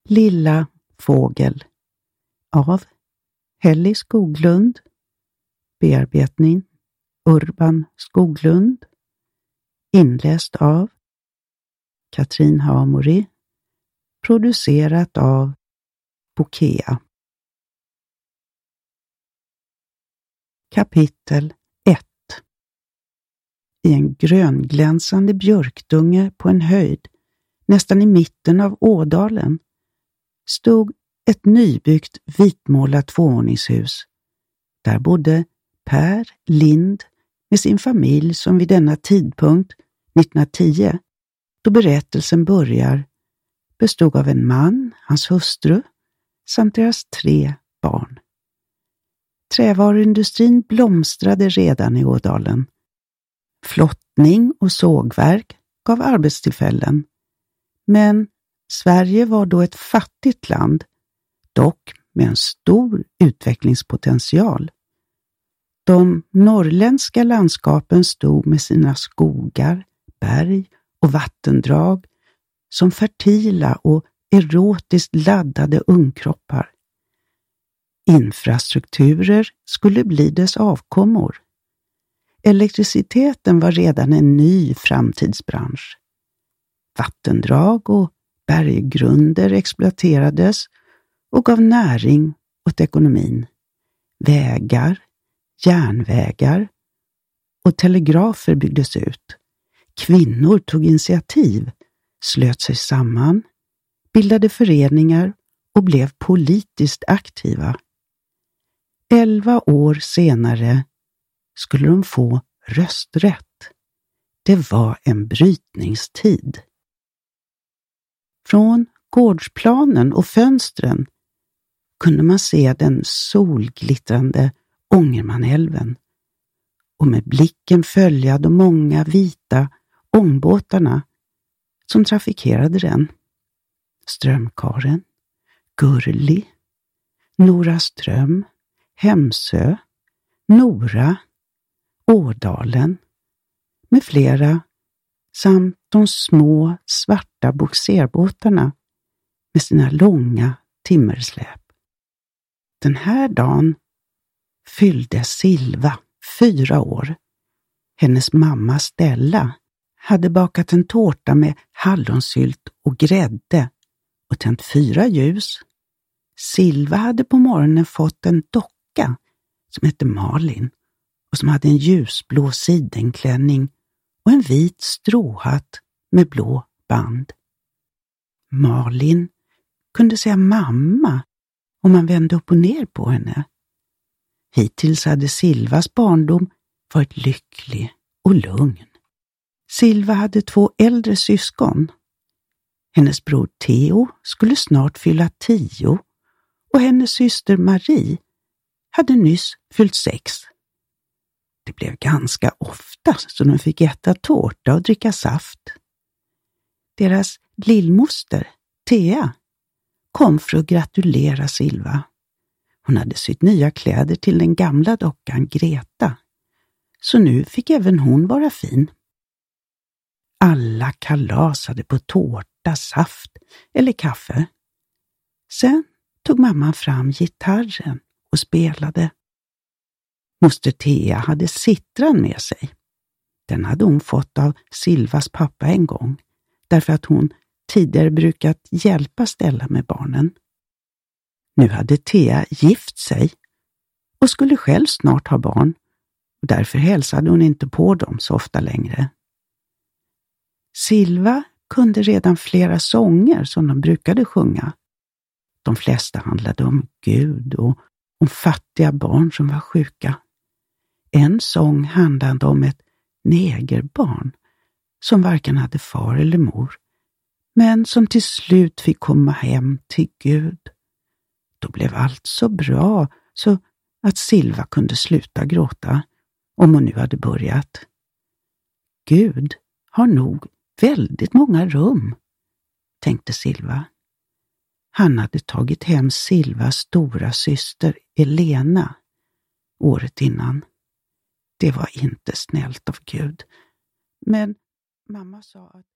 Lilla fågel av Helly Skoglund. Bearbetning Urban Skoglund. Inläst av Katrin Hamori. Producerat av Bokea. Kapitel 1. I en grönglänsande björkdunge på en höjd, nästan i mitten av Ådalen, stod ett nybyggt vitmålat tvåvåningshus. Där bodde Per Lind med sin familj som vid denna tidpunkt, 1910, då berättelsen börjar, bestod av en man, hans hustru, samt deras 3 barn. Trävaruindustrin blomstrade redan i Ådalen. Flottning och sågverk gav arbetstillfällen. Men Sverige var då ett fattigt land, dock med en stor utvecklingspotential. De norrländska landskapen stod med sina skogar, berg och vattendrag som fertila och erotiskt laddade ungkroppar. Infrastrukturer skulle bli dess avkommor. Elektriciteten var redan en ny framtidsbransch. Vattendrag och berggrunder exploaterades och gav näring åt ekonomin. Vägar, järnvägar och telegrafer byggdes ut. Kvinnor tog initiativ, slöt sig samman, bildade föreningar och blev politiskt aktiva. 11 år senare skulle de få rösträtt. Det var en brytningstid. Från gårdsplanen och fönstren kunde man se den solglittrande Ångermanälven och med blicken följa de många vita ångbåtarna som trafikerade den. Strömkaren, Gurli, Noraström, Hemsö, Nora, Ådalen med flera samt de små svarta bogserbåtarna med sina långa timmersläp. Den här dagen fyllde Silva 4 år. Hennes mamma Stella hade bakat en tårta med hallonsylt och grädde och tänt 4 ljus. Silva hade på morgonen fått en docka som hette Malin och som hade en ljusblå sidenklänning och en vit stråhatt med blå band. Malin kunde säga mamma om man vände upp och ner på henne. Hittills hade Silvas barndom varit lycklig och lugn. Silva hade 2 äldre syskon. Hennes bror Theo skulle snart fylla 10 och hennes syster Marie hade nyss fyllt 6. Det blev ganska ofta så de fick äta tårta och dricka saft. Deras lillmoster, Thea, kom för att gratulera Silva. Hon hade sytt nya kläder till den gamla dockan Greta, så nu fick även hon vara fin. Alla kalasade på tårta, saft eller kaffe. Sen tog mamman fram gitarren och spelade. Moster Thea hade sittran med sig. Den hade hon fått av Silvas pappa en gång, därför att hon tidigare brukat hjälpa Stella med barnen. Nu hade Thea gift sig och skulle själv snart ha barn, och därför hälsade hon inte på dem så ofta längre. Silva kunde redan flera sånger som de brukade sjunga. De flesta handlade om Gud och om fattiga barn som var sjuka. En sång handlade om ett negerbarn som varken hade far eller mor, men som till slut fick komma hem till Gud. Då blev allt så bra så att Silva kunde sluta gråta, om hon nu hade börjat. Gud har nog väldigt många rum, tänkte Silva. Han hade tagit hem Silvas stora syster Elena året innan. Det var inte snällt av Gud. Men mamma sa att